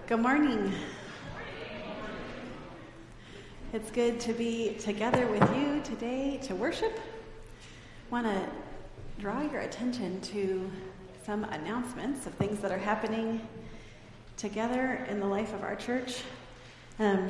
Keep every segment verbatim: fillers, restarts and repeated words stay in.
Good morning. It's good to be together with you today to worship. I want to draw your attention to some announcements of things that are happening together in the life of our church. Um,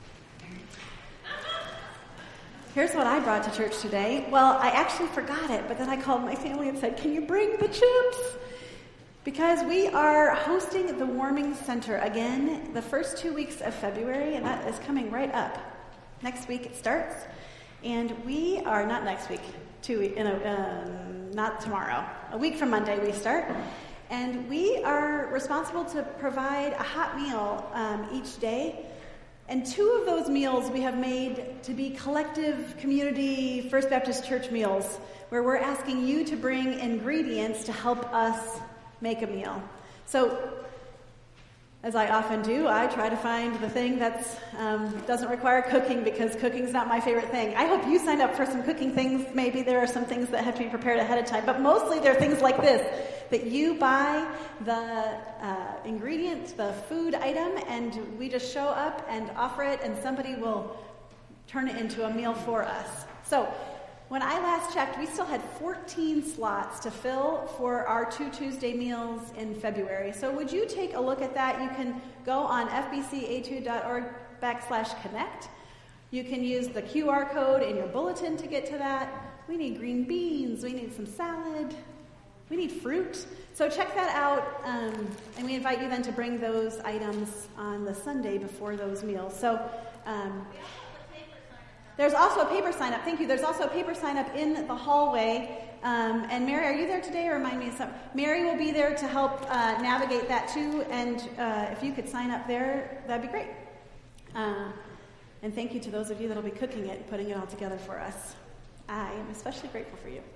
here's what I brought to church today. Well, I actually forgot it, but then I called my family and said, "Can you bring the chips?" Because we are hosting the Warming Center again the first two weeks of February, and that is coming right up. Next week it starts, and we are, not next week, two week, you know, um, not tomorrow, a week from Monday we start, and we are responsible to provide a hot meal um, each day, and two of those meals we have made to be collective community First Baptist Church meals, where we're asking you to bring ingredients to help us make a meal. So, as I often do, I try to find the thing that um, doesn't require cooking, because cooking's not my favorite thing. I hope you signed up for some cooking things. Maybe there are some things that have to be prepared ahead of time, but mostly they're things like this, that you buy the uh, ingredient, the food item, and we just show up and offer it, and somebody will turn it into a meal for us. So, when I last checked, we still had fourteen slots to fill for our two Tuesday meals in February. So would you take a look at that? You can go on f b c a two dot org backslash connect. You can use the Q R code in your bulletin to get to that. We need green beans. We need some salad. We need fruit. So check that out. Um, and we invite you then to bring those items on the Sunday before those meals. So um, There's also a paper sign-up. Thank you. There's also a paper sign-up in the hallway. Um, and Mary, are you there today, or remind me of something? Mary will be there to help uh, navigate that too. And uh, if you could sign up there, that'd be great. Uh, and thank you to those of you that will be cooking it and putting it all together for us. I am especially grateful for you.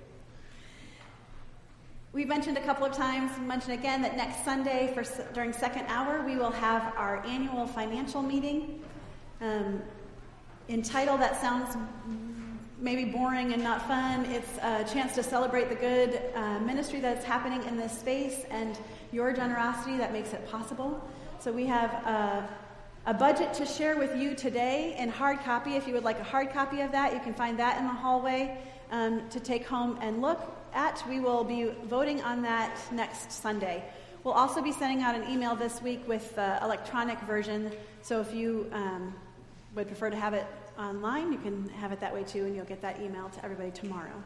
We've mentioned a couple of times, mention again, that next Sunday for during second hour, we will have our annual financial meeting. Um, In title, that sounds maybe boring and not fun. It's a chance to celebrate the good uh, ministry that's happening in this space and your generosity that makes it possible. So we have a, a budget to share with you today in hard copy. If you would like a hard copy of that, you can find that in the hallway um, to take home and look at. We will be voting on that next Sunday. We'll also be sending out an email this week with the electronic version. So if you Um, would prefer to have it online, you can have it that way too, and you'll get that email to everybody tomorrow.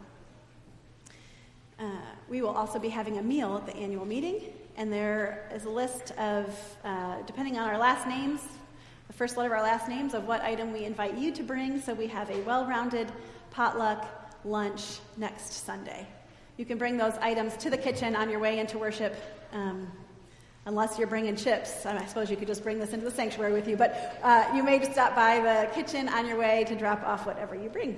Uh, we will also be having a meal at the annual meeting, and there is a list of, uh, depending on our last names, the first letter of our last names, of what item we invite you to bring, so we have a well-rounded potluck lunch next Sunday. You can bring those items to the kitchen on your way into worship, um, unless you're bringing chips. I suppose you could just bring this into the sanctuary with you, but uh, you may just stop by the kitchen on your way to drop off whatever you bring.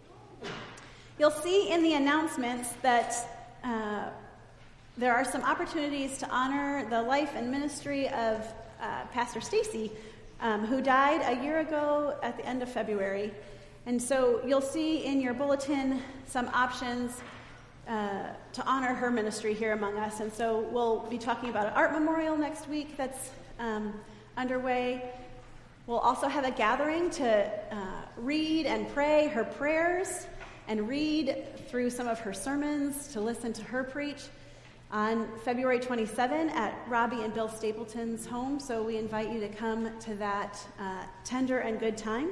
You'll see in the announcements that uh, there are some opportunities to honor the life and ministry of uh, Pastor Stacy, um, who died a year ago at the end of February. And so you'll see in your bulletin some options Uh, to honor her ministry here among us. And so we'll be talking about an art memorial next week that's um, underway. We'll also have a gathering to uh, read and pray her prayers and read through some of her sermons, to listen to her preach on February twenty-seventh at Robbie and Bill Stapleton's home. So we invite you to come to that uh, tender and good time.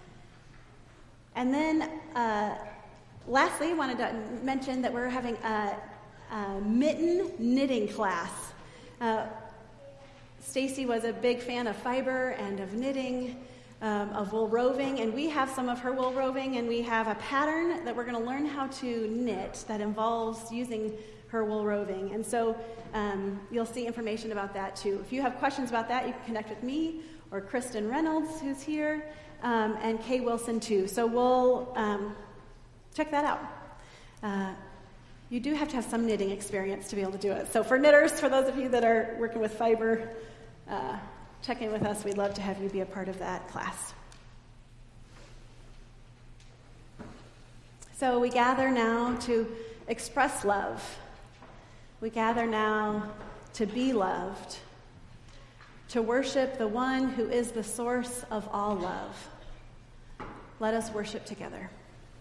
And then uh, Lastly, I wanted to mention that we're having a, a mitten knitting class. Uh, Stacy was a big fan of fiber and of knitting, um, of wool roving, and we have some of her wool roving, and we have a pattern that we're going to learn how to knit that involves using her wool roving. And so um, you'll see information about that too. If you have questions about that, you can connect with me or Kristen Reynolds, who's here, um, and Kay Wilson too. So we'll Um, check that out. Uh, you do have to have some knitting experience to be able to do it. So for knitters, for those of you that are working with fiber, uh, check in with us. We'd love to have you be a part of that class. So we gather now to express love. We gather now to be loved. to worship the one who is the source of all love. Let us worship together.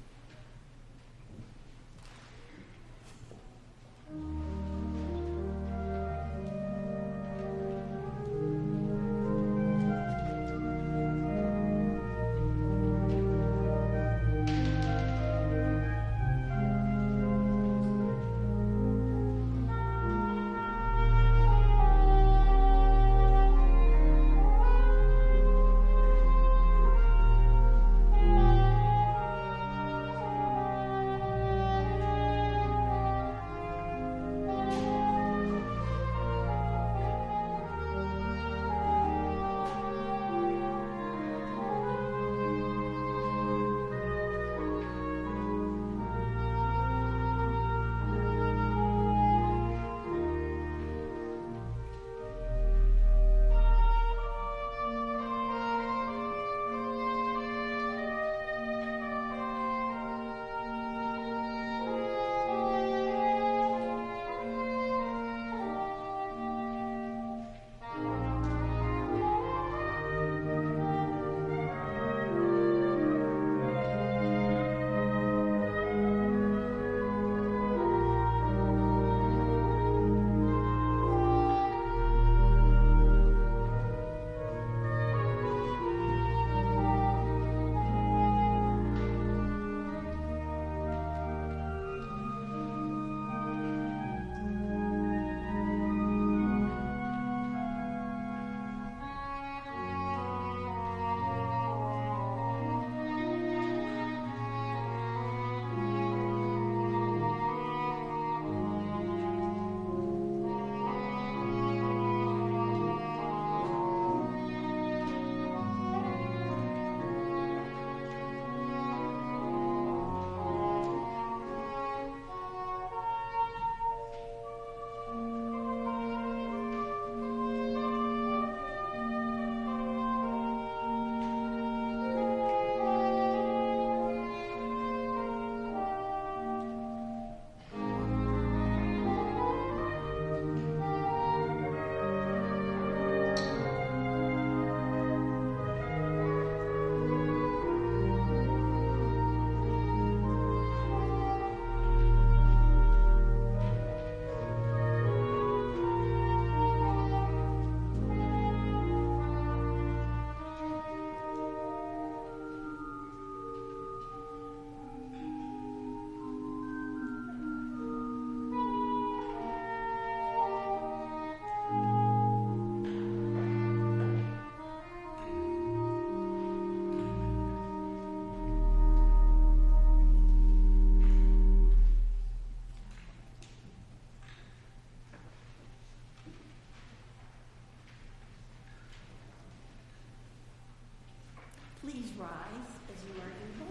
Please rise as you are able.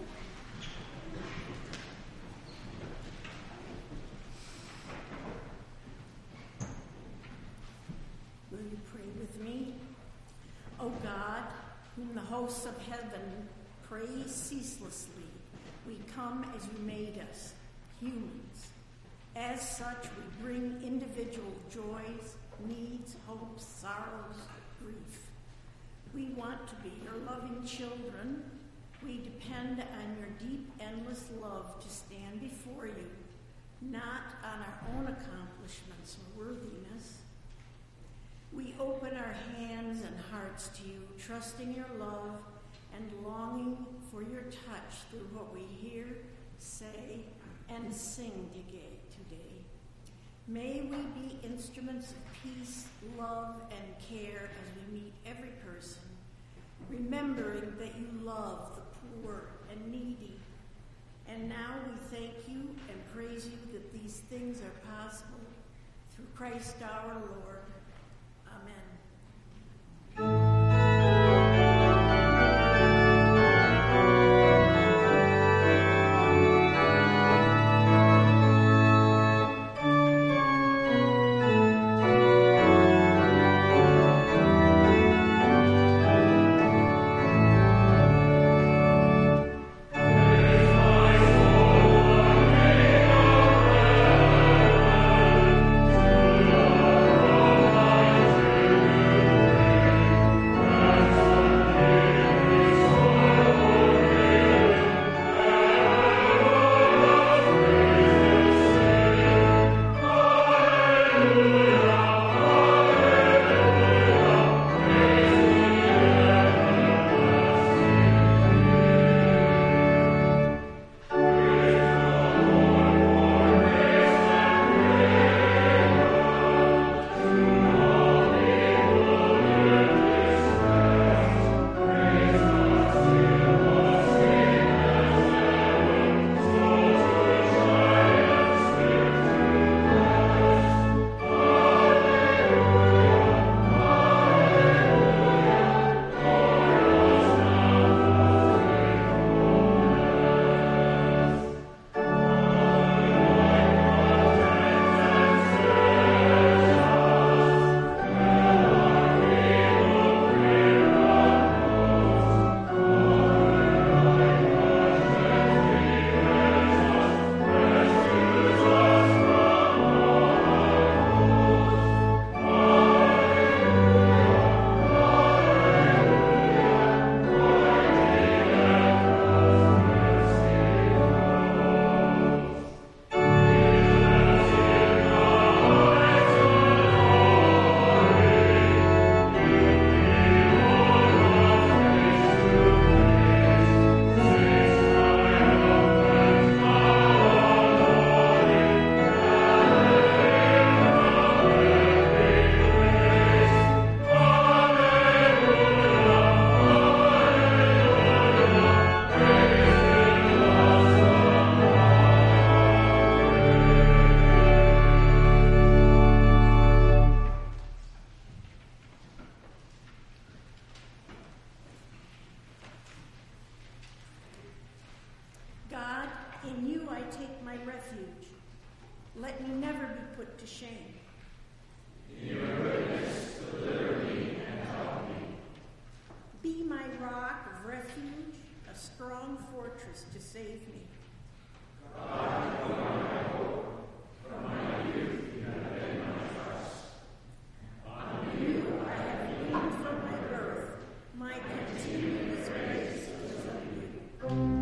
Will you pray with me? O God, whom the hosts of heaven praise ceaselessly, we come as you made us, humans. As such, we bring individual joys, needs, hopes, sorrows, grief. We want to be your loving children. We depend on your deep, endless love to stand before you, not on our own accomplishments or worthiness. We open our hands and hearts to you, trusting your love and longing for your touch through what we hear, say, and sing today. May we be instruments of peace, love, and care as we meet every person, remembering that you love the poor and needy. And now we thank you and praise you that these things are possible through Christ our Lord. Amen. Thank Let me never be put to shame. In your goodness, deliver me and help me. Be my rock of refuge, a strong fortress to save me. God, you are my hope. From my youth you have been my trust. On you I have leaned from my birth. My continuous grace is of you.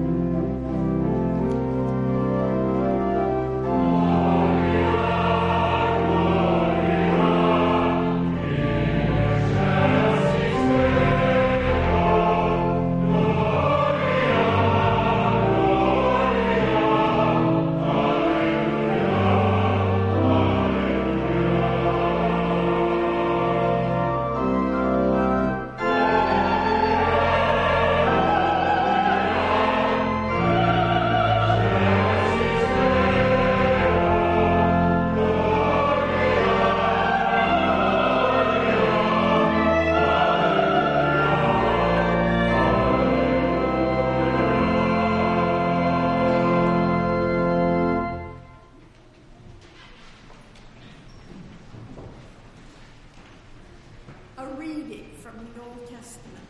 A reading from the Old Testament.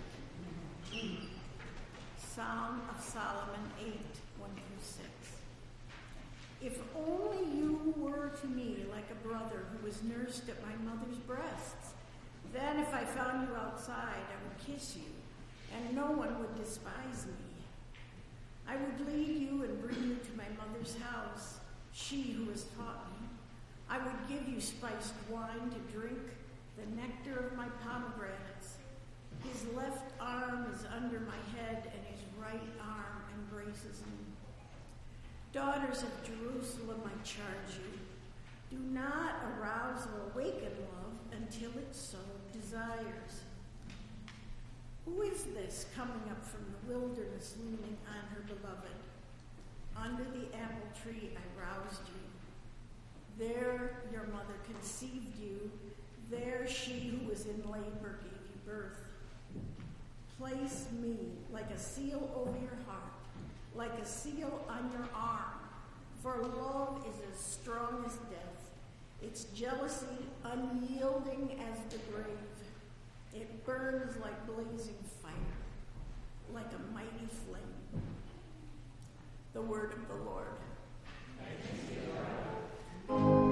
Psalm of Solomon eight, one through six. If only you were to me like a brother who was nursed at my mother's breasts. Then if I found you outside, I would kiss you, and no one would despise me. I would lead you and bring you to my mother's house, she who has taught me. I would give you spiced wine to drink, the nectar of my pomegranates. His left arm is under my head, and his right arm embraces me. Daughters of Jerusalem, I charge you, do not arouse or awaken love until its soul desires. Who is this coming up from the wilderness, leaning on her beloved? Under the apple tree I roused you. There your mother conceived you. There she who was in labor gave you birth. Place me like a seal over your heart, like a seal on your arm. For love is as strong as death, its jealousy unyielding as the grave. It burns like blazing fire, like a mighty flame. The word of the Lord. Thanks be to God.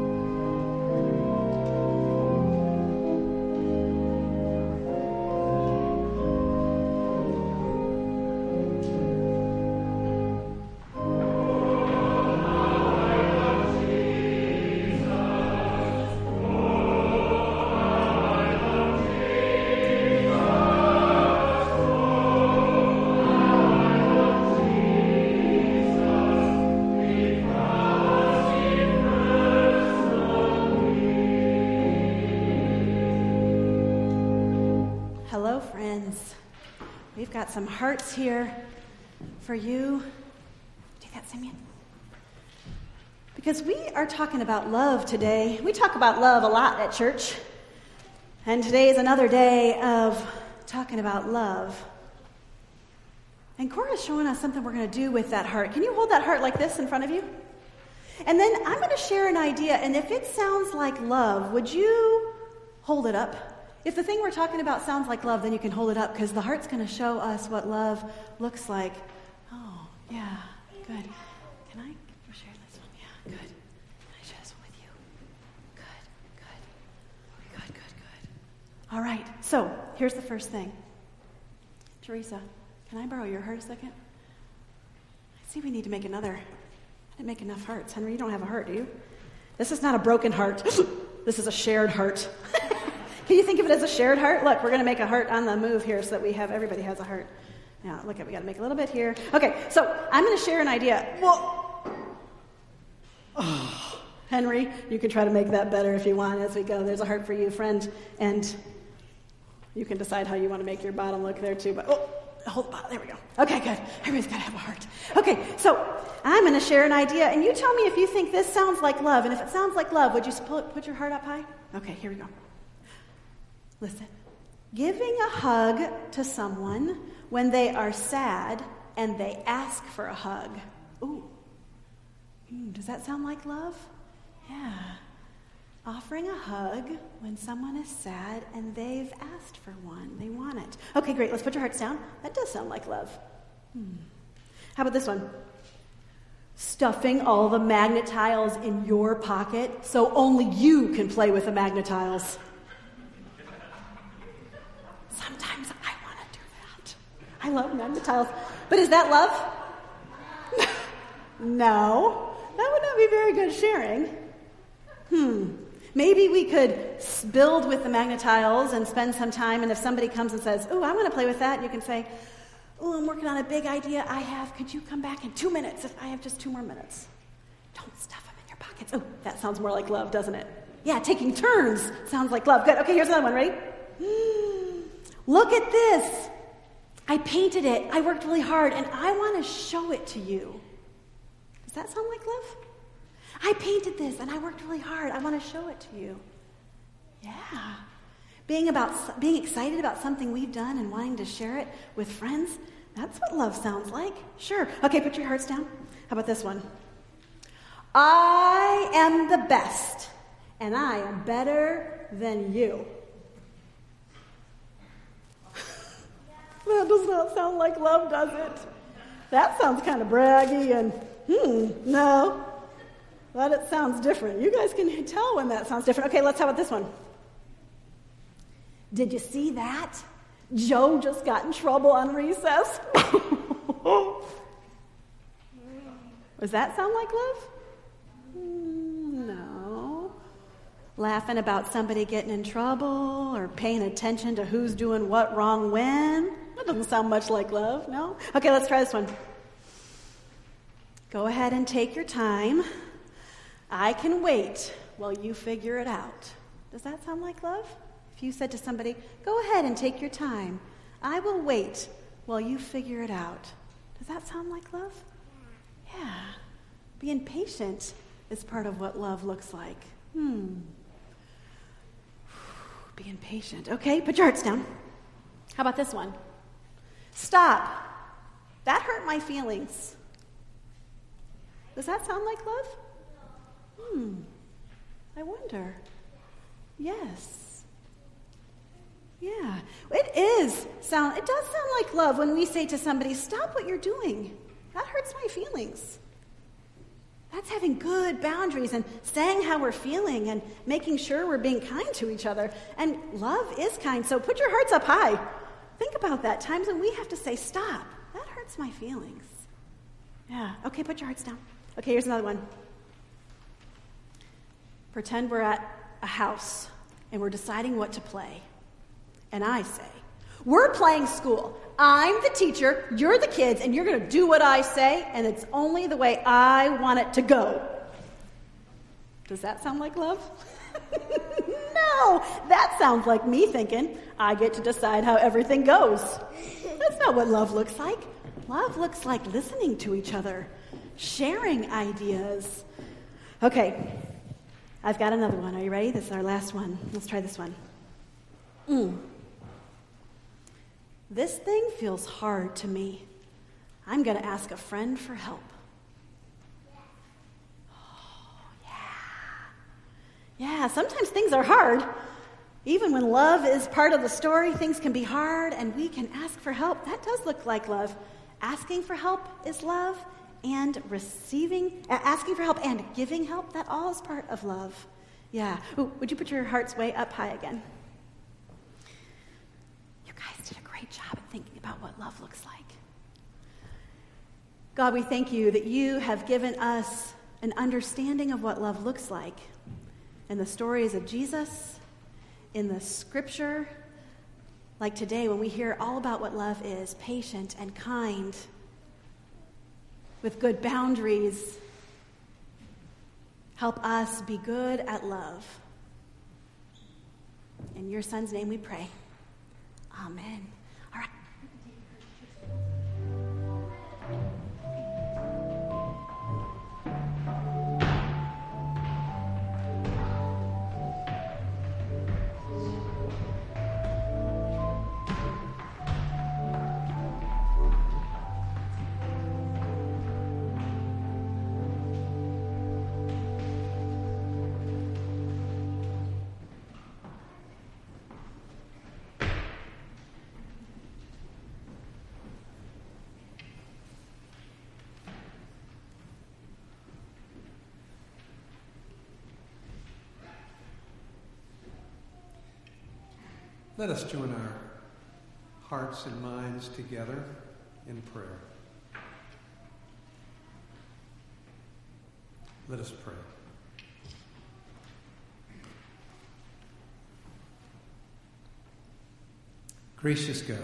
Hello, friends. We've got some hearts here for you. Do that, Simeon. Because we are talking about love today. We talk about love a lot at church. And today is another day of talking about love. And Cora's showing us something we're going to do with that heart. Can you hold that heart like this in front of you? And then I'm going to share an idea. And if it sounds like love, would you hold it up? If the thing we're talking about sounds like love, then you can hold it up because the heart's going to show us what love looks like. Oh, yeah, good. Can I share this one? Yeah, good. Can I share this one with you? Good, good. Good, good, good. All right, so here's the first thing. Teresa, can I borrow your heart a second? I see we need to make another. I didn't make enough hearts. Henry, you don't have a heart, do you? This is not a broken heart. This is a shared heart. Can you think of it as a shared heart? Look, we're going to make a heart on the move here so that we have, everybody has a heart. Now, look at, we got to make a little bit here. Okay, so I'm going to share an idea. Well, oh, Henry, you can try to make that better if you want as we go. There's a heart for you, friend, and you can decide how you want to make your bottom look there too. But oh, hold the bottom. There we go. Okay, good. Everybody's got to have a heart. Okay, so I'm going to share an idea, and you tell me if you think this sounds like love. And if it sounds like love, would you put your heart up high? Okay, here we go. Listen, giving a hug to someone when they are sad and they ask for a hug. Ooh, mm, does that sound like love? Yeah. Offering a hug when someone is sad and they've asked for one. They want it. Okay, great. Let's put your hearts down. That does sound like love. Hmm. How about this one? Stuffing all the magnet tiles in your pocket so only you can play with the magnet tiles. Sometimes I want to do that. I love magnet tiles. But is that love? No. That would not be very good sharing. Hmm. Maybe we could build with the magnet tiles and spend some time, and if somebody comes and says, oh, I want to play with that, you can say, oh, I'm working on a big idea I have. Could you come back in two minutes if I have just two more minutes? Don't stuff them in your pockets. Oh, that sounds more like love, doesn't it? Yeah, taking turns sounds like love. Good. Okay, here's another one. Ready? Look at this. I painted it. I worked really hard, and I want to show it to you. Does that sound like love? I painted this, and I worked really hard. I want to show it to you. Yeah. Being about being excited about something we've done and wanting to share it with friends, that's what love sounds like. Sure. Okay, put your hearts down. How about this one? I am the best, and I am better than you. That does not sound like love, does it? That sounds kind of braggy and, hmm, no. That it sounds different. You guys can tell when that sounds different. Okay, let's how about this one? Did you see that? Joe just got in trouble on recess. Does that sound like love? No. Laughing about somebody getting in trouble or paying attention to who's doing what wrong when? That doesn't sound much like love, no? Okay, let's try this one. Go ahead and take your time. I can wait while you figure it out. Does that sound like love? If you said to somebody, go ahead and take your time. I will wait while you figure it out. Does that sound like love? Yeah. Being patient is part of what love looks like. Hmm. Being patient. Okay, put your hearts down. How about this one? Stop. That hurt my feelings. Does that sound like love? Hmm. I wonder. Yes. Yeah. It is sound it does sound like love when we say to somebody, stop what you're doing. That hurts my feelings. That's having good boundaries and saying how we're feeling and making sure we're being kind to each other. And love is kind, so put your hearts up high. Think about that. Times when we have to say, stop. That hurts my feelings. Yeah. Okay, put your hearts down. Okay, here's another one. Pretend we're at a house and we're deciding what to play. And I say, we're playing school. I'm the teacher, you're the kids, and you're going to do what I say, and it's only the way I want it to go. Does that sound like love? No, that sounds like me thinking I get to decide how everything goes. That's not what love looks like. Love looks like listening to each other, sharing ideas. Okay, I've got another one. Are you ready? This is our last one. Let's try this one. Mm. This thing feels hard to me. I'm going to ask a friend for help. Oh, yeah. Yeah, sometimes things are hard. Even when love is part of the story, things can be hard, and we can ask for help. That does look like love. Asking for help is love, and receiving, uh, asking for help and giving help, that all is part of love. Yeah. Ooh, would you put your hearts way up high again? You guys did a great job at thinking about what love looks like. God, we thank you that you have given us an understanding of what love looks like in the stories of Jesus, in the scripture, like today when we hear all about what love is, patient and kind, with good boundaries. Help us be good at love. In your son's name we pray. Amen. All right. Let us join our hearts and minds together in prayer. Let us pray. Gracious God,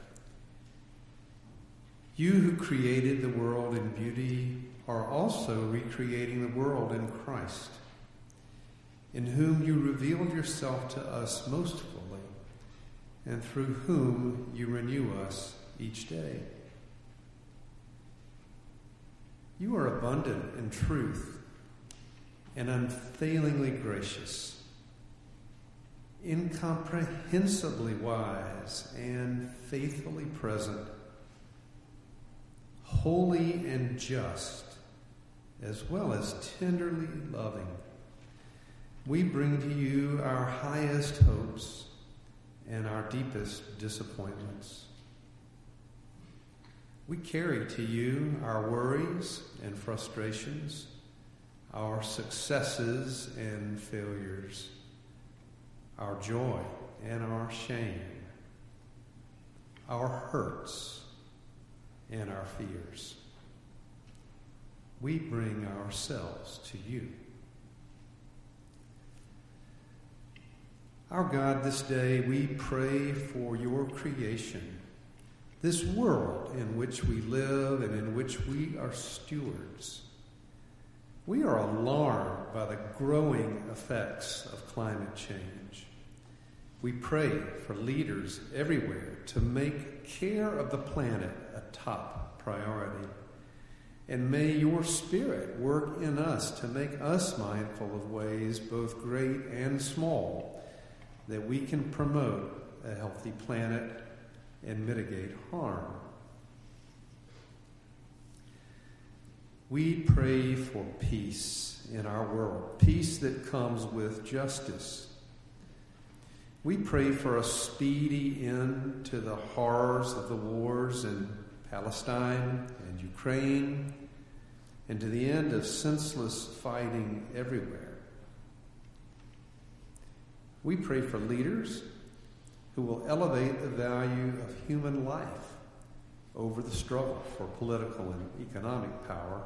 you who created the world in beauty are also recreating the world in Christ, in whom you revealed yourself to us most fully, and through whom you renew us each day. You are abundant in truth and unfailingly gracious, incomprehensibly wise and faithfully present, holy and just, as well as tenderly loving. We bring to you our highest hopes and our deepest disappointments. We carry to you our worries and frustrations, our successes and failures, our joy and our shame, our hurts and our fears. We bring ourselves to you. Our God, this day we pray for your creation, this world in which we live and in which we are stewards. We are alarmed by the growing effects of climate change. We pray for leaders everywhere to make care of the planet a top priority. And may your Spirit work in us to make us mindful of ways, both great and small, that we can promote a healthy planet and mitigate harm. We pray for peace in our world, peace that comes with justice. We pray for a speedy end to the horrors of the wars in Palestine and Ukraine, and to the end of senseless fighting everywhere. We pray for leaders who will elevate the value of human life over the struggle for political and economic power.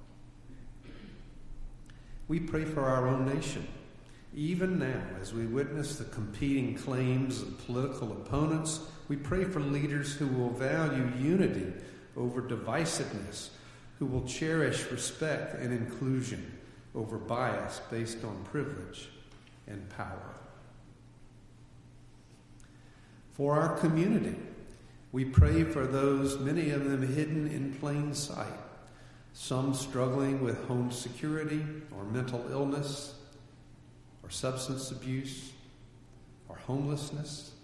We pray for our own nation, even now as we witness the competing claims of political opponents. We pray for leaders who will value unity over divisiveness, who will cherish respect and inclusion over bias based on privilege and power. For our community, we pray for those, many of them hidden in plain sight, some struggling with home security or mental illness or substance abuse or homelessness.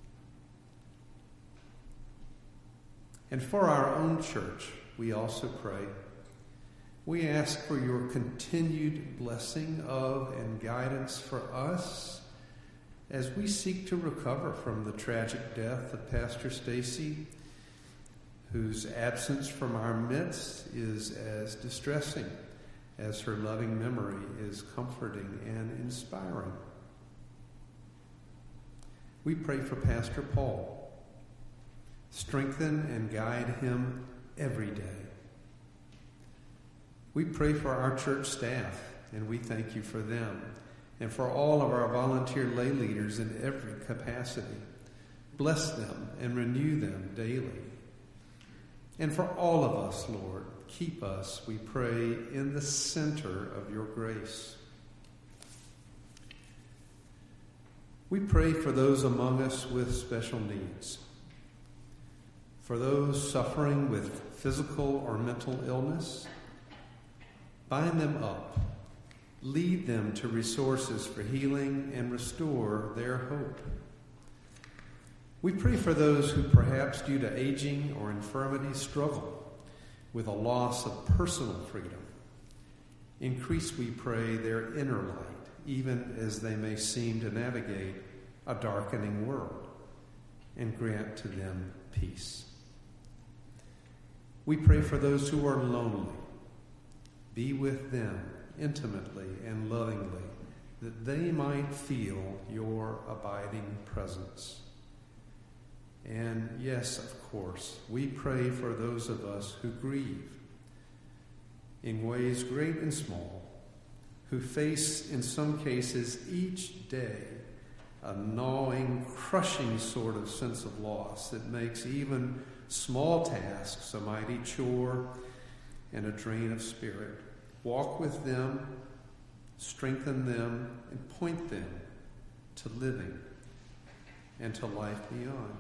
And for our own church, we also pray. We ask for your continued blessing of and guidance for us as we seek to recover from the tragic death of Pastor Stacy, whose absence from our midst is as distressing as her loving memory is comforting and inspiring. We pray for Pastor Paul. Strengthen and guide him every day. We pray for our church staff, and we thank you for them, and for all of our volunteer lay leaders in every capacity. Bless them and renew them daily. And for all of us, Lord, keep us, we pray, in the center of your grace. We pray for those among us with special needs, for those suffering with physical or mental illness. Bind them up. Lead them to resources for healing and restore their hope. We pray for those who perhaps due to aging or infirmity struggle with a loss of personal freedom. Increase, we pray, their inner light, even as they may seem to navigate a darkening world, and grant to them peace. We pray for those who are lonely. Be with them intimately and lovingly, that they might feel your abiding presence. And yes, of course, we pray for those of us who grieve in ways great and small, who face, in some cases, each day, a gnawing, crushing sort of sense of loss that makes even small tasks a mighty chore and a drain of spirit. Walk with them, strengthen them, and point them to living and to life beyond.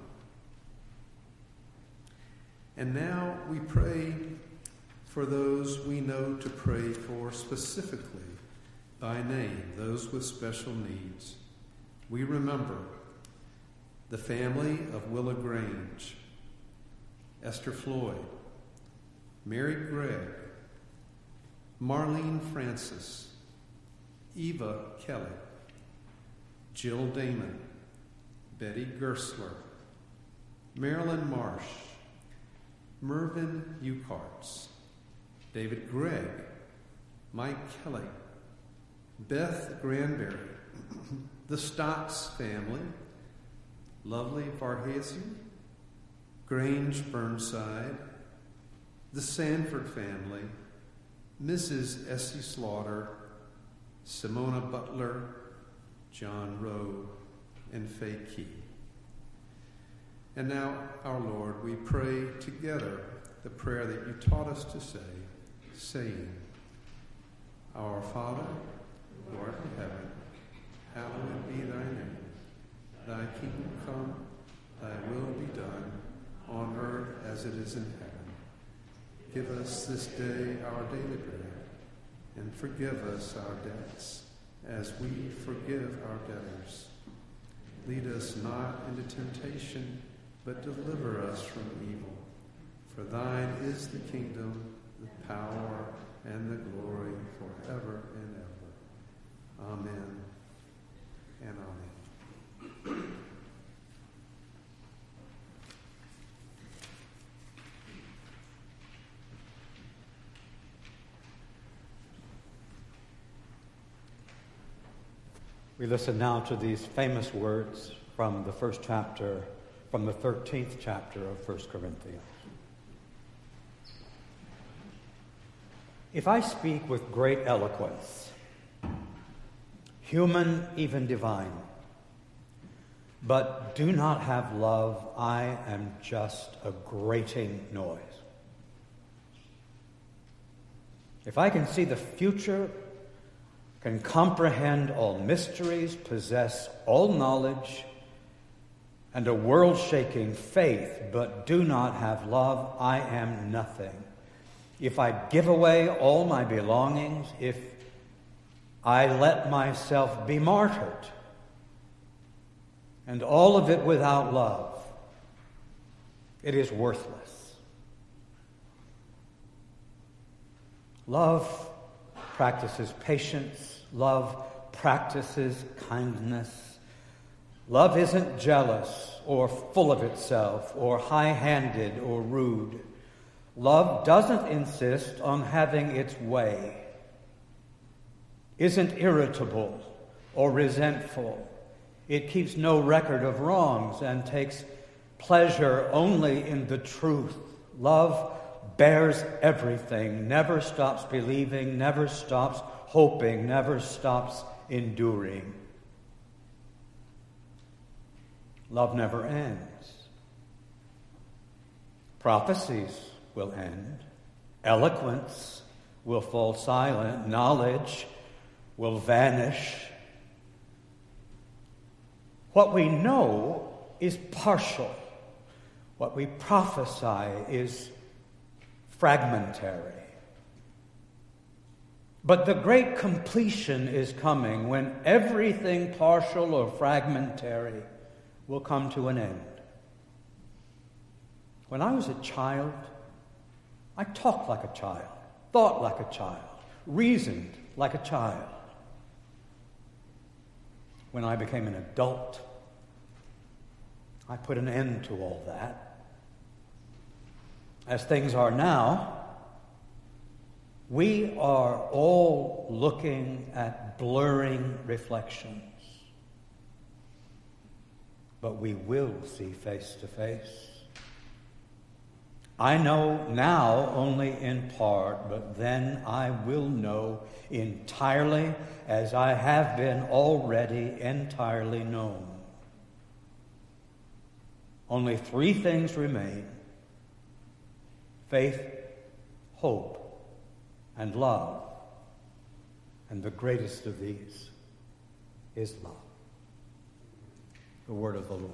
And now we pray for those we know to pray for specifically by name, those with special needs. We remember the family of Willa Grange, Esther Floyd, Mary Gregg, Marlene Francis, Eva Kelly, Jill Damon, Betty Gersler, Marilyn Marsh, Mervyn Eucarts, David Gregg, Mike Kelly, Beth Granberry, the Stotts family, Lovely Varhese, Grange Burnside, the Sanford family, Missus Essie Slaughter, Simona Butler, John Rowe, and Faye Key. And now, our Lord, we pray together the prayer that you taught us to say, saying, Our Father, who art in heaven, hallowed be thy name. Thy kingdom come, thy will be done, on earth as it is in heaven. Give us this day our daily bread, and forgive us our debts, as we forgive our debtors. Lead us not into temptation, but deliver us from evil. For thine is the kingdom, the power, and the glory forever and ever. Amen and amen. We listen now to these famous words from the first chapter, from the thirteenth chapter of First Corinthians. If I speak with great eloquence, human, even divine, but do not have love, I am just a grating noise. If I can see the future, can comprehend all mysteries, possess all knowledge, and a world-shaking faith, but do not have love, I am nothing. If I give away all my belongings, if I let myself be martyred, and all of it without love, it is worthless. Love practices patience. Love practices kindness. Love isn't jealous or full of itself or high-handed or rude. Love doesn't insist on having its way, isn't irritable or resentful. It keeps no record of wrongs and takes pleasure only in the truth. Love bears everything, never stops believing, never stops hoping, never stops enduring. Love never ends. Prophecies will end. Eloquence will fall silent. Knowledge will vanish. What we know is partial. What we prophesy is fragmentary. But the great completion is coming when everything partial or fragmentary will come to an end. When I was a child, I talked like a child, thought like a child, reasoned like a child. When I became an adult, I put an end to all that. As things are now, we are all looking at blurring reflections. but we will see face to face. I know now only in part, but then I will know entirely as I have been already entirely known. Only three things remain: faith, hope, and love. And the greatest of these is love. The word of the Lord.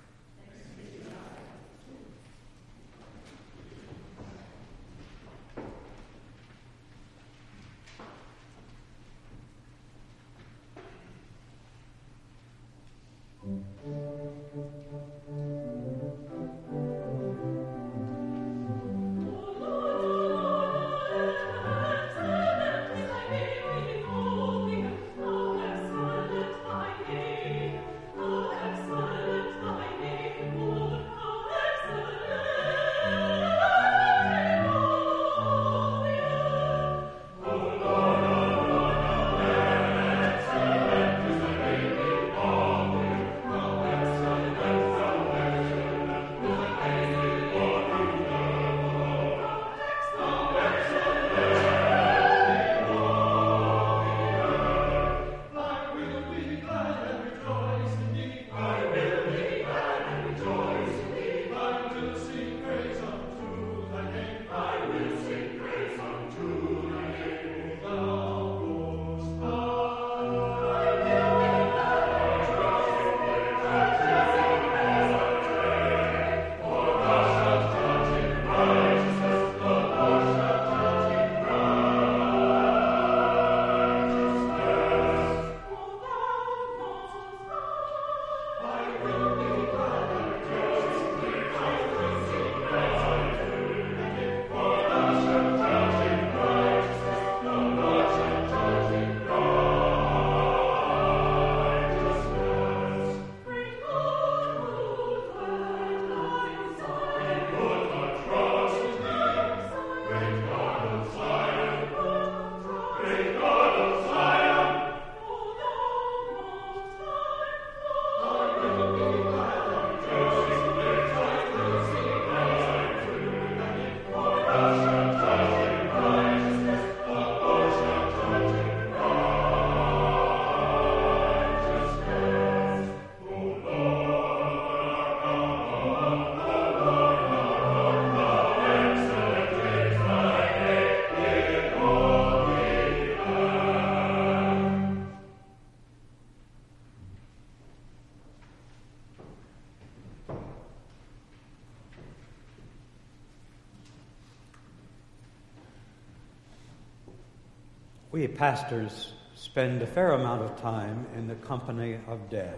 We pastors spend a fair amount of time in the company of death.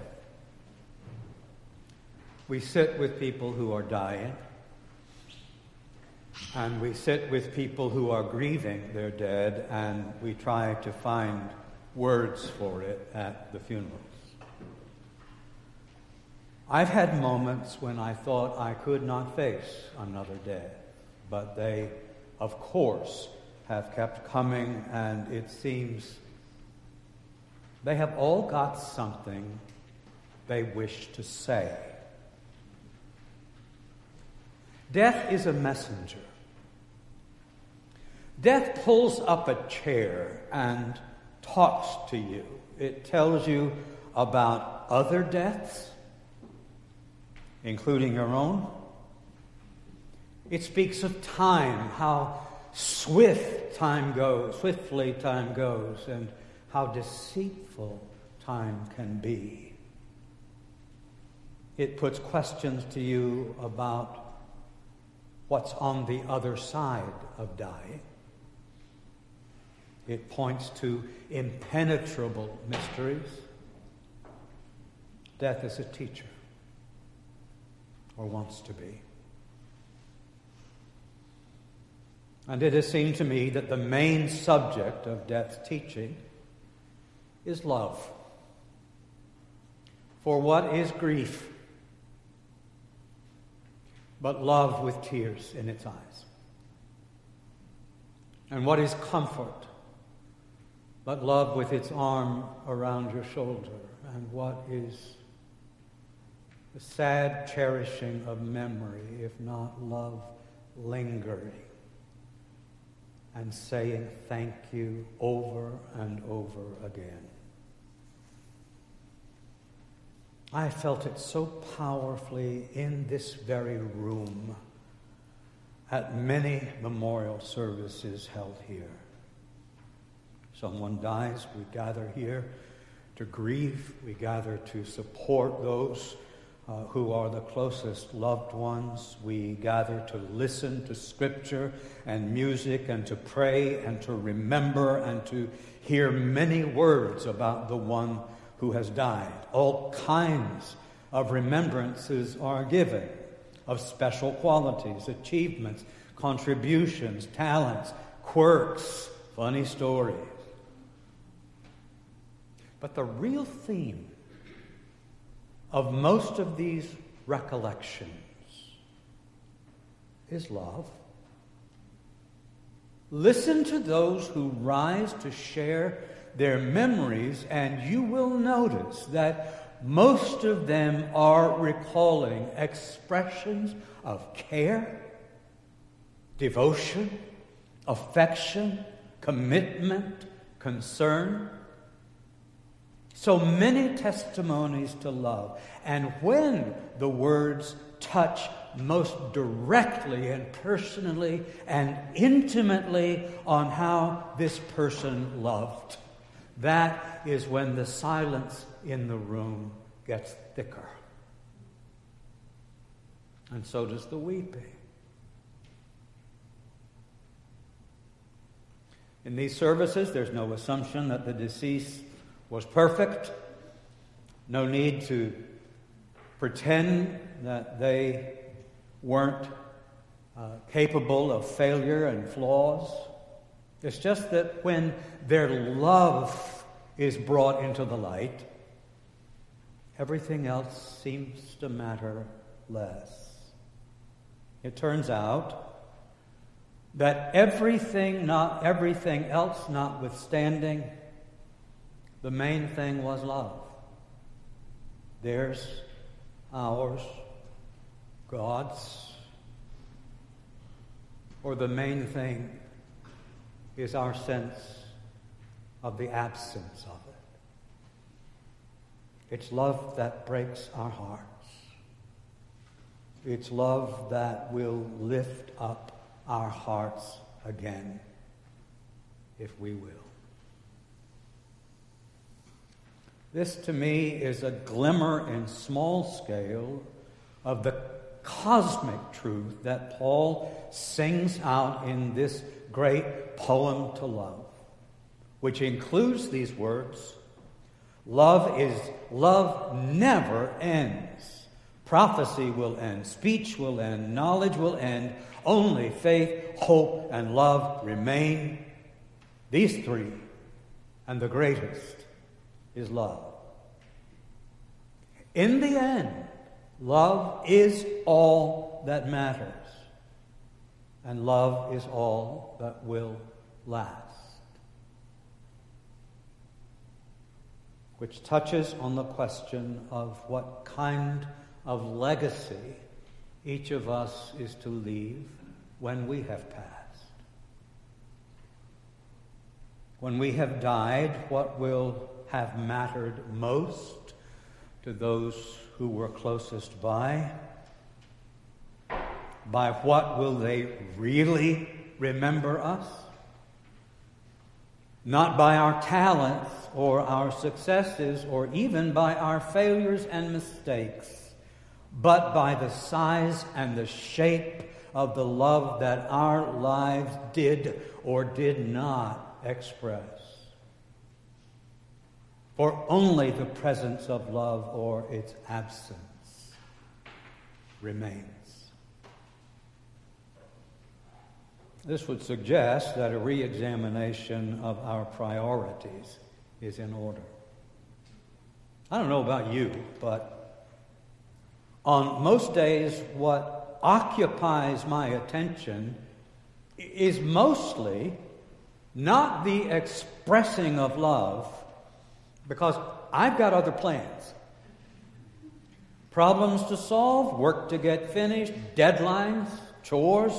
We sit with people who are dying, and we sit with people who are grieving their dead, and we try to find words for it at the funerals. I've had moments when I thought I could not face another death, but they, of course, have kept coming, and it seems they have all got something they wish to say. Death is a messenger. Death pulls up a chair and talks to you. It tells you about other deaths, including your own. It speaks of time, how swift time goes, swiftly time goes, and how deceitful time can be. It puts questions to you about what's on the other side of dying. It points to impenetrable mysteries. Death is a teacher, or wants to be. And it has seemed to me that the main subject of death's teaching is love. For what is grief but love with tears in its eyes? And what is comfort but love with its arm around your shoulder? And what is the sad cherishing of memory, if not love lingering, and saying thank you over and over again. I felt it so powerfully in this very room at many memorial services held here. Someone dies, we gather here to grieve. We gather to support those uh, who are the closest loved ones. We gather to listen to scripture and music and to pray and to remember and to hear many words about the one who has died. All kinds of remembrances are given of special qualities, achievements, contributions, talents, quirks, funny stories. But the real theme of most of these recollections is love. Listen to those who rise to share their memories, and you will notice that most of them are recalling expressions of care, devotion, affection, commitment, concern. So many testimonies to love. And when the words touch most directly and personally and intimately on how this person loved, that is when the silence in the room gets thicker. And so does the weeping. In these services, there's no assumption that the deceased was perfect. No need to pretend that they weren't uh, capable of failure and flaws. It's just that when their love is brought into the light, everything else seems to matter less. It turns out that everything, not everything else notwithstanding, the main thing was love. Theirs, ours, God's. Or the main thing is our sense of the absence of it. It's love that breaks our hearts. It's love that will lift up our hearts again, if we will. This, to me, is a glimmer in small scale of the cosmic truth that Paul sings out in this great poem to love, which includes these words: Love is love never ends. Prophecy will end, speech will end, knowledge will end. Only faith, hope, and love remain. These three, and the greatest is love. In the end, love is all that matters, and love is all that will last. Which touches on the question of what kind of legacy each of us is to leave when we have passed. When we have died, what will have mattered most to those who were closest by? By what will they really remember us? Not by our talents or our successes or even by our failures and mistakes, but by the size and the shape of the love that our lives did or did not express. For only the presence of love or its absence remains. This would suggest that a re-examination of our priorities is in order. I don't know about you, but on most days, what occupies my attention is mostly not the expressing of love, because I've got other plans. Problems to solve, work to get finished, deadlines, chores.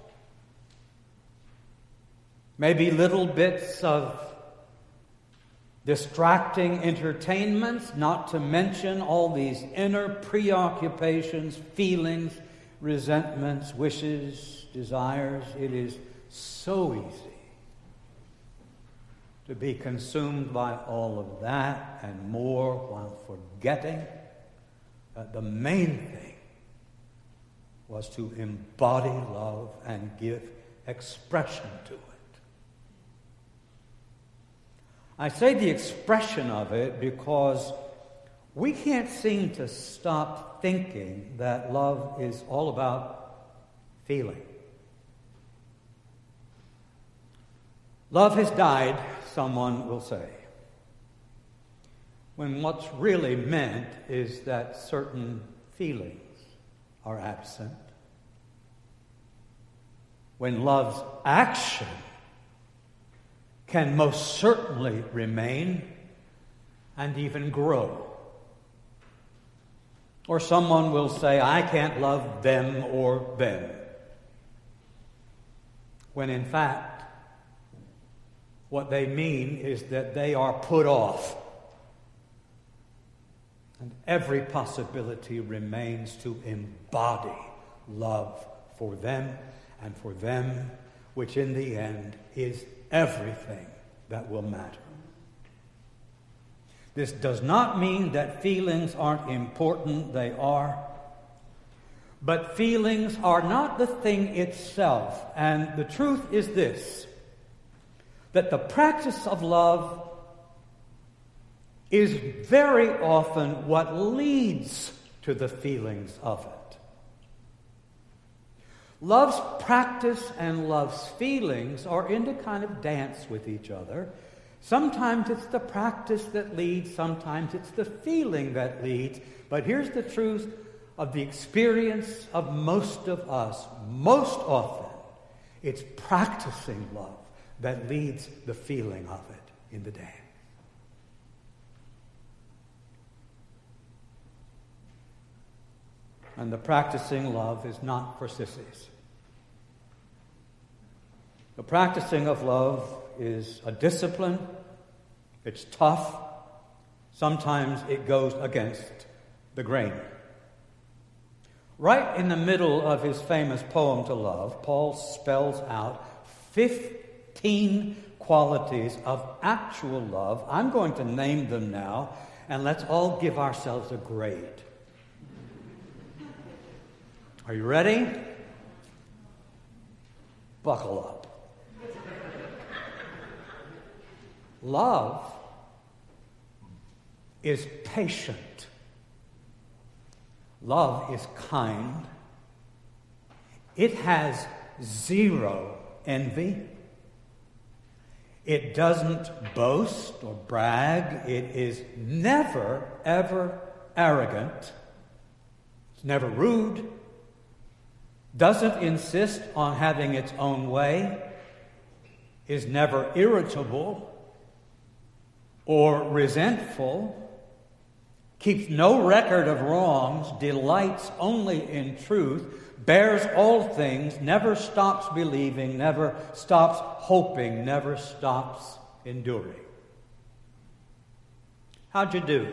Maybe little bits of distracting entertainments, not to mention all these inner preoccupations, feelings, resentments, wishes, desires. It is so easy to be consumed by all of that and more while forgetting that the main thing was to embody love and give expression to it. I say the expression of it because we can't seem to stop thinking that love is all about feeling. Love has died, someone will say, when what's really meant is that certain feelings are absent. When love's action can most certainly remain and even grow. Or someone will say, I can't love them or them. When in fact, what they mean is that they are put off. And every possibility remains to embody love for them and for them, which in the end is everything that will matter. This does not mean that feelings aren't important, they are. But feelings are not the thing itself. And the truth is this, that the practice of love is very often what leads to the feelings of it. Love's practice and love's feelings are in a kind of dance with each other. Sometimes it's the practice that leads, sometimes it's the feeling that leads. But here's the truth of the experience of most of us. Most often, it's practicing love that leads the feeling of it in the dance. And the practicing love is not for sissies. The practicing of love is a discipline. It's tough. Sometimes it goes against the grain. Right in the middle of his famous poem to love, Paul spells out fifteen qualities of actual love. I'm going to name them now, and let's all give ourselves a grade. Are you ready? Buckle up. Love is patient. Love is kind. It has zero envy. It doesn't boast or brag. It is never, ever arrogant. It's never rude. Doesn't insist on having its own way. Is never irritable or resentful, keeps no record of wrongs, delights only in truth, bears all things, never stops believing, never stops hoping, never stops enduring. How'd you do?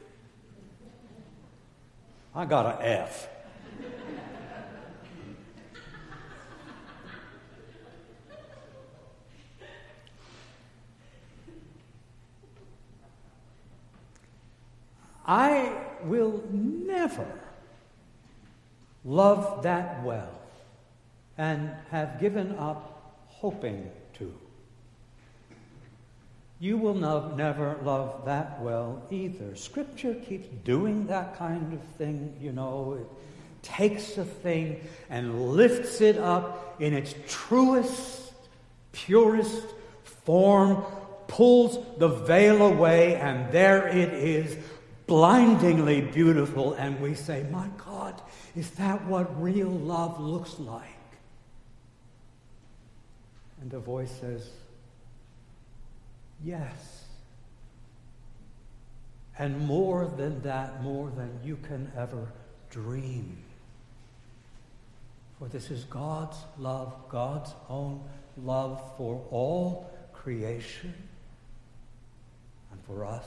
I got an F. I will never love that well and have given up hoping to. You will no, never love that well either. Scripture keeps doing that kind of thing, you know. It takes a thing and lifts it up in its truest, purest form, pulls the veil away, and there it is, blindingly beautiful, and we say, my God, is that what real love looks like? And the voice says, yes. and more than that, more than you can ever dream. For this is God's love, God's own love for all creation and for us.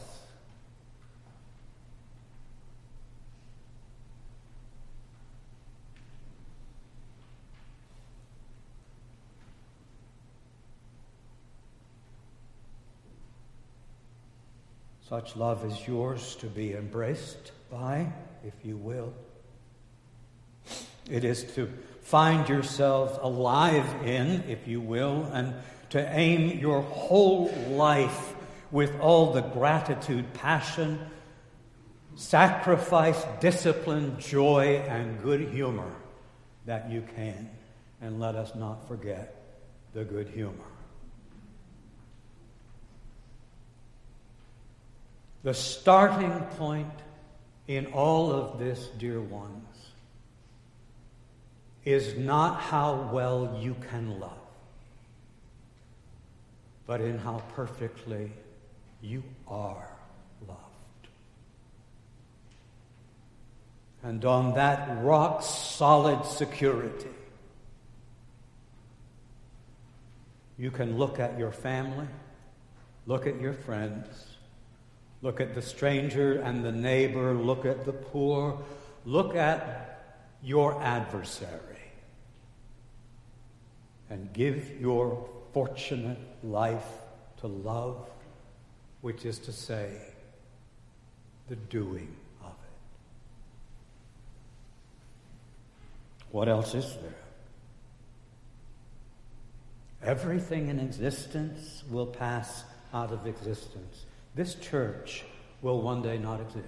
Such love is yours to be embraced by, if you will. It is to find yourselves alive in, if you will, and to aim your whole life with all the gratitude, passion, sacrifice, discipline, joy, and good humor that you can. And let us not forget the good humor. The starting point in all of this, dear ones, is not how well you can love, but in how perfectly you are loved. And on that rock-solid security, you can look at your family, look at your friends, look at the stranger and the neighbor, look at the poor, look at your adversary, and give your fortunate life to love, which is to say, the doing of it. What else is there? Everything in existence will pass out of existence. This church will one day not exist.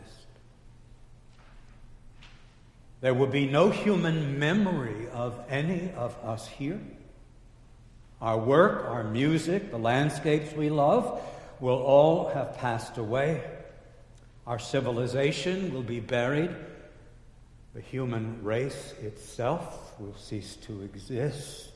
There will be no human memory of any of us here. Our work, our music, the landscapes we love will all have passed away. Our civilization will be buried. The human race itself will cease to exist.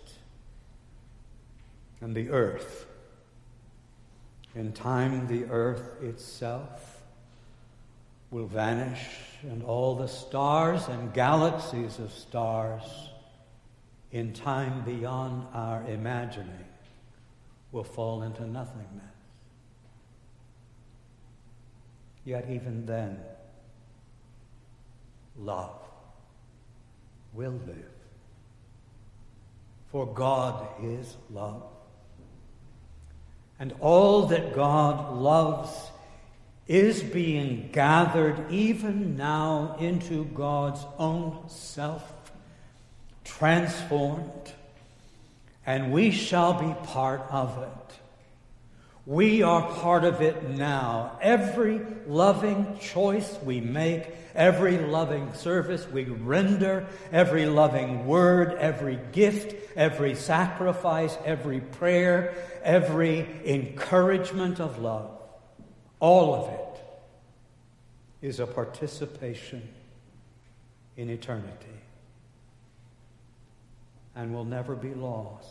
And the earth, in time, the earth itself will vanish, and all the stars and galaxies of stars, in time beyond our imagining, will fall into nothingness. Yet even then, love will live. For God is love. And all that God loves is being gathered even now into God's own self, transformed, and we shall be part of it. We are part of it now. Every loving choice we make, every loving service we render, every loving word, every gift, every sacrifice, every prayer, every encouragement of love, all of it is a participation in eternity and will never be lost.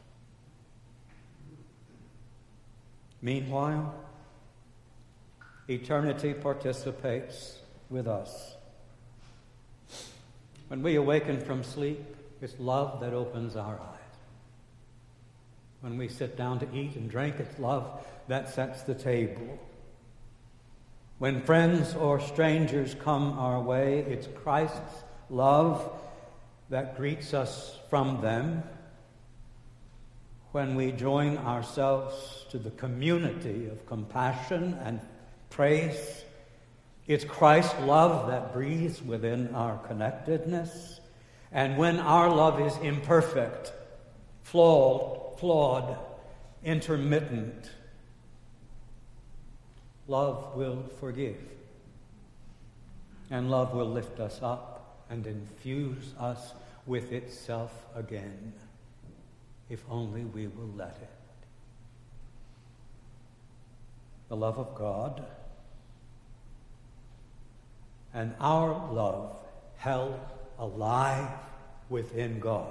Meanwhile, eternity participates with us. When we awaken from sleep, it's love that opens our eyes. When we sit down to eat and drink, it's love that sets the table. When friends or strangers come our way, it's Christ's love that greets us from them. When we join ourselves to the community of compassion and praise, it's Christ's love that breathes within our connectedness. And when our love is imperfect, flawed, flawed, intermittent, love will forgive. And love will lift us up and infuse us with itself again, if only we will let it. The love of God and our love held alive within God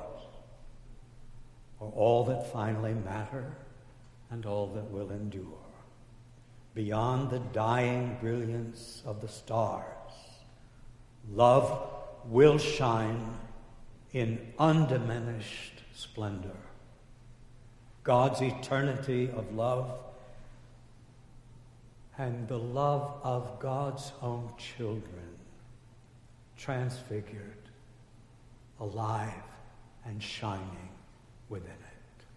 are all that finally matter and all that will endure. beyond the dying brilliance of the stars, love will shine in undiminished splendor. God's eternity of love and the love of God's own children, transfigured, alive, and shining within it.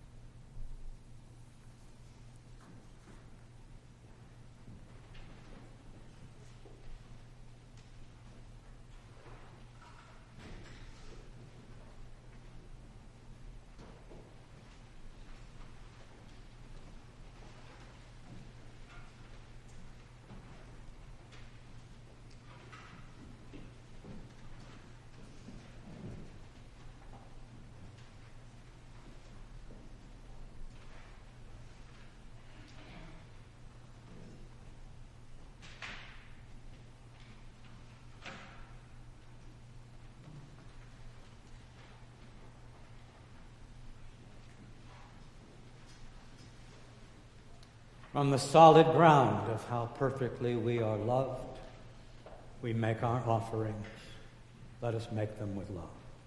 From the solid ground of how perfectly we are loved, we make our offerings. Let us make them with love.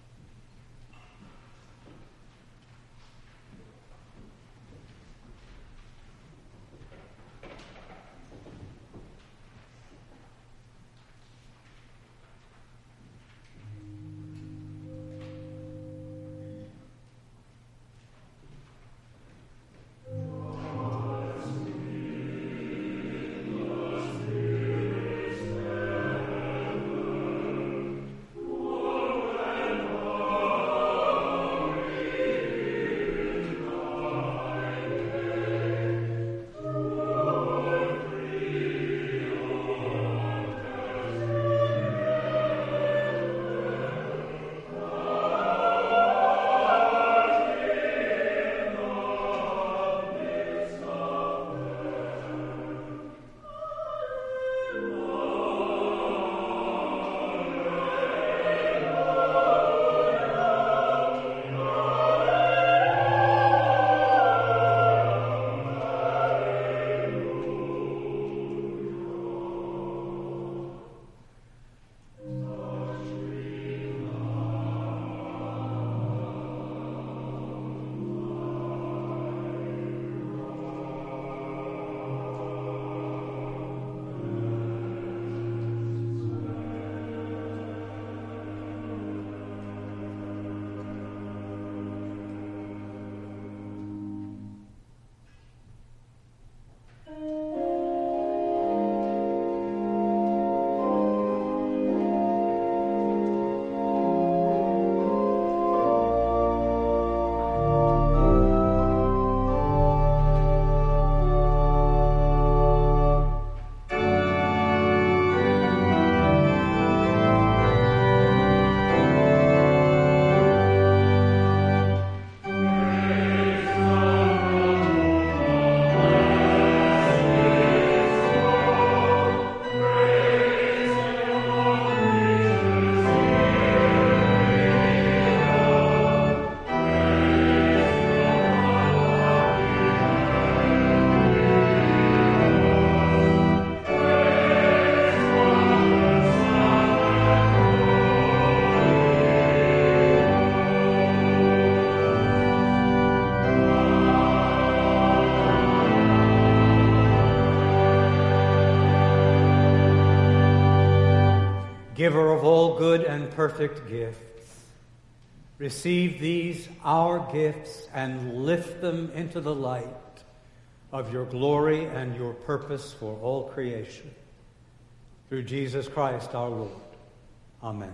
Giver of all good and perfect gifts, receive these our gifts and lift them into the light of your glory and your purpose for all creation. Through Jesus Christ our Lord. Amen.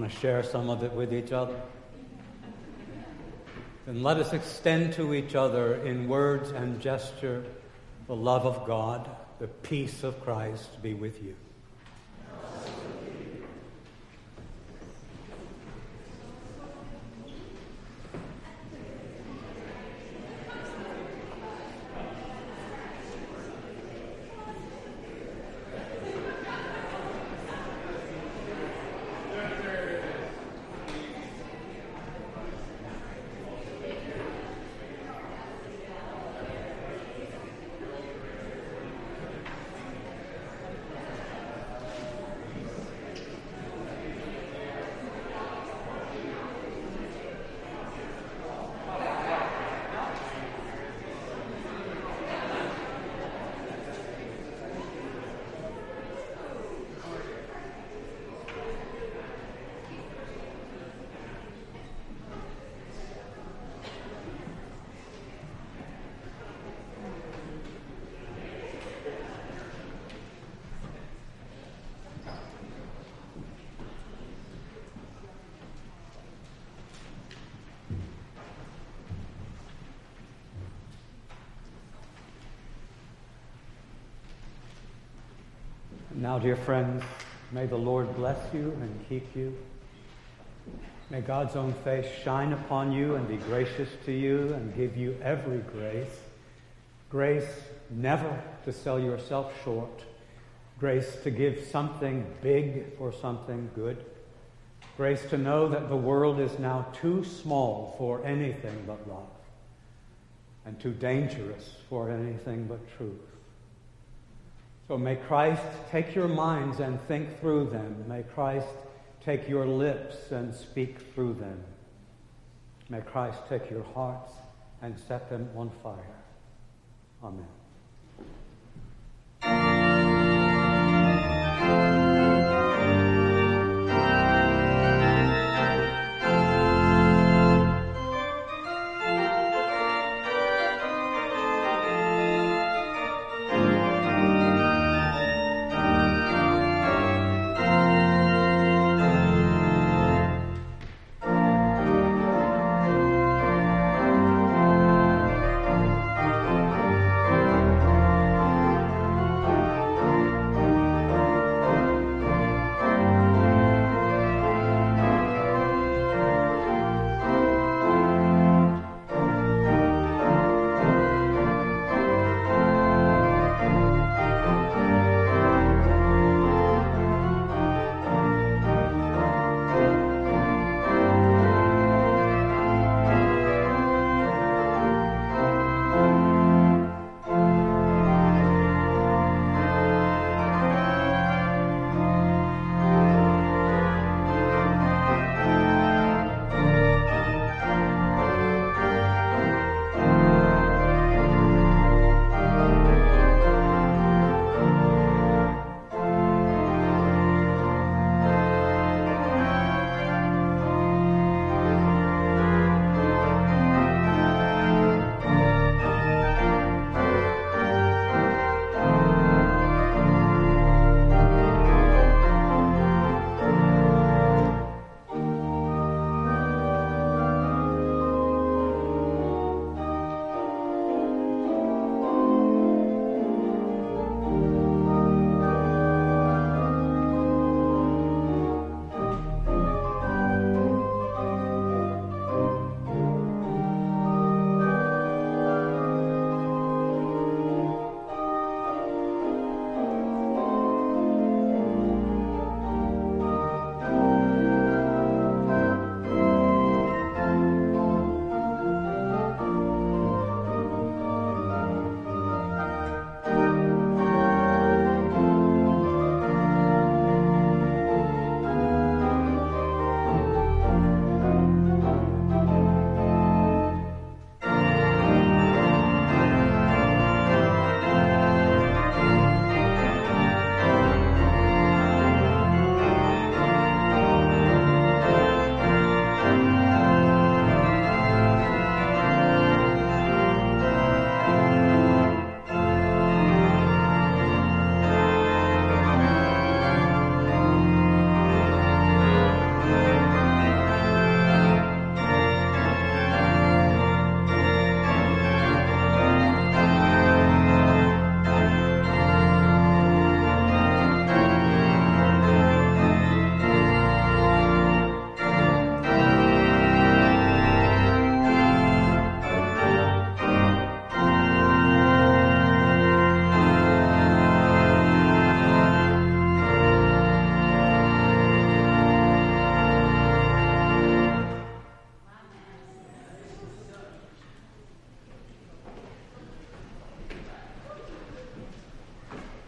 want to share some of it with each other? Then let us extend to each other in words and gesture the love of God, the peace of Christ be with you. Now, dear friends, may the Lord bless you and keep you. May God's own face shine upon you and be gracious to you and give you every grace. Grace never to sell yourself short. Grace to give something big for something good. Grace to know that the world is now too small for anything but love and too dangerous for anything but truth. So may Christ take your minds and think through them. May Christ take your lips and speak through them. May Christ take your hearts and set them on fire. Amen.